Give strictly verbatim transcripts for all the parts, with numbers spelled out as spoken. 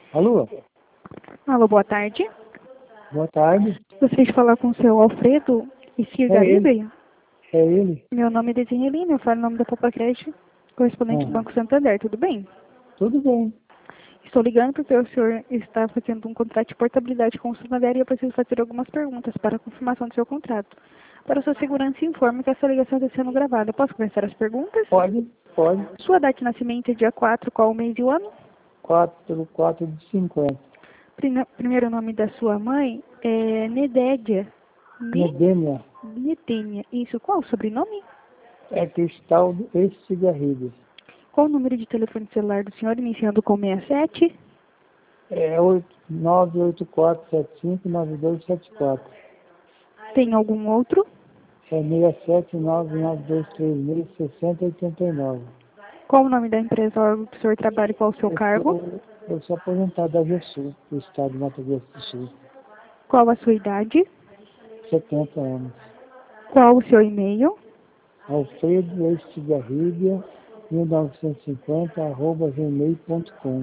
Alô? Alô, boa tarde. Boa tarde. Gostaria de falar com o seu Alfredo Esquirgaribe. É ele? Meu nome é Desenhelina, eu falo em nome da Popa Creche, correspondente do Ah, Banco Santander, tudo bem? tudo bem. Estou ligando porque o senhor está fazendo um contrato de portabilidade com o Santander e eu preciso fazer algumas perguntas para a confirmação do seu contrato. Para sua segurança, informe que essa ligação está sendo gravada. Posso começar as perguntas? Pode? Pode. Sua data de nascimento é dia quatro, qual o mês e o ano? quatro, quatro de cinquenta. Prime- Primeiro nome da sua mãe é Nedédia. Ne- Nedênia. Nedênia. Isso, qual o sobrenome? É Cristaldo Estigarribas. Qual o número de telefone celular do senhor, iniciando com sessenta e sete? É nove oito quatro sete cinco nove dois sete quatro. Tem algum outro? É seis sete nove nove dois três seis seis zero oito nove. Qual o nome da empresa, órgão que o senhor trabalha e qual o seu Eu cargo? sou, eu sou aposentado da GESUL, do estado de Mato Grosso do Sul. Qual a sua idade? setenta anos. Qual o seu e-mail? Alfredo Estigarribia, mil novecentos e cinquenta, arroba gmail ponto com.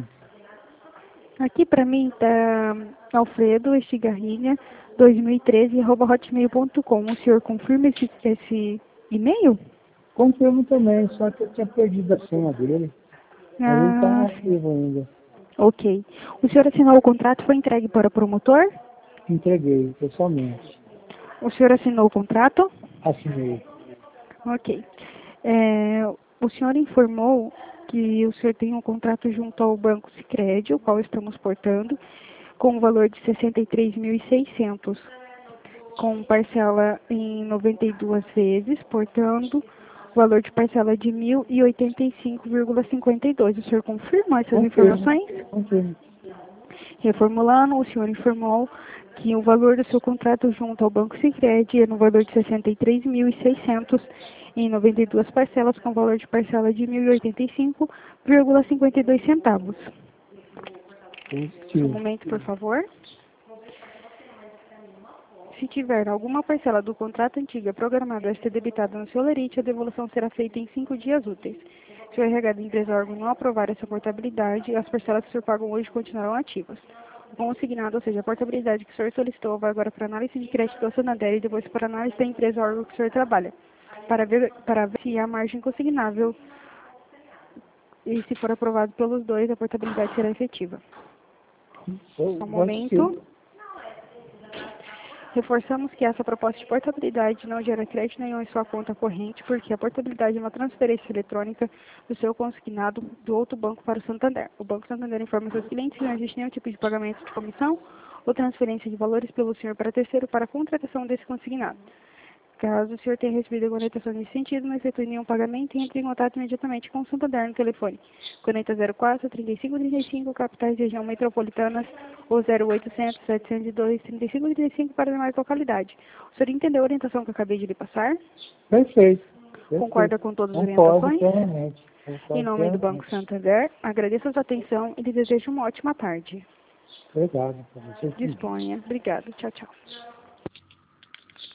Aqui para mim está Alfredo Estigarrinha, dois mil e treze, arroba hotmail ponto com. O senhor confirma esse, esse e-mail? Confirmo também, só que eu tinha perdido a senha dele. Mas ele está Ah, sim. ativo ainda. Ok. O senhor assinou o contrato e foi entregue para o promotor? Entreguei, pessoalmente. O senhor assinou o contrato? Assinei. Ok. É, o senhor informou que o senhor tem um contrato junto ao Banco Sicredi, o qual estamos portando, com o valor de sessenta e três mil e seiscentos, com parcela em noventa e duas vezes, portando o valor de parcela de mil e oitenta e cinco vírgula cinquenta e dois. O senhor confirma essas Confirmo. informações? Confirmo. Reformulando, o senhor informou que o valor do seu contrato junto ao Banco Sicredi é no valor de sessenta e três mil e seiscentos em noventa e duas parcelas, com valor de parcela de mil e oitenta e cinco vírgula cinquenta e dois centavos. Um Positivo. momento, por favor. Se tiver alguma parcela do contrato antiga programada a ser debitada no seu lerite, a devolução será feita em cinco dias úteis. Se o R H da empresa ou órgão não aprovar essa portabilidade, as parcelas que o senhor pagam hoje continuarão ativas. O consignado, ou seja, a portabilidade que o senhor solicitou, vai agora para análise de crédito do Santander e depois para análise da empresa ou órgão que o senhor trabalha, para ver, para ver se há margem consignável e, se for aprovado pelos dois, a portabilidade será efetiva. No momento, reforçamos que essa proposta de portabilidade não gera crédito nenhum em sua conta corrente, porque a portabilidade é uma transferência eletrônica do seu consignado do outro banco para o Santander. O Banco Santander informa seus clientes que não existe nenhum tipo de pagamento de comissão ou transferência de valores pelo senhor para terceiro para a contratação desse consignado. Caso o senhor tenha recebido alguma orientação nesse sentido, não efetue nenhum pagamento e entre em contato imediatamente com o Santander no telefone quarenta zero quatro, trinta e cinco trinta e cinco, capitais região metropolitanas, ou zero oitocentos, setecentos e dois, trinta e cinco trinta e cinco para demais localidade. O senhor entendeu a orientação que eu acabei de lhe passar? Perfeito. Perfeito. Concorda com todas as Concordo orientações? plenamente. Em Concordo nome do Banco plenamente. Santander, agradeço a sua atenção e lhe desejo uma ótima tarde. Obrigado. Para você também. Disponha. Obrigada. Tchau, tchau.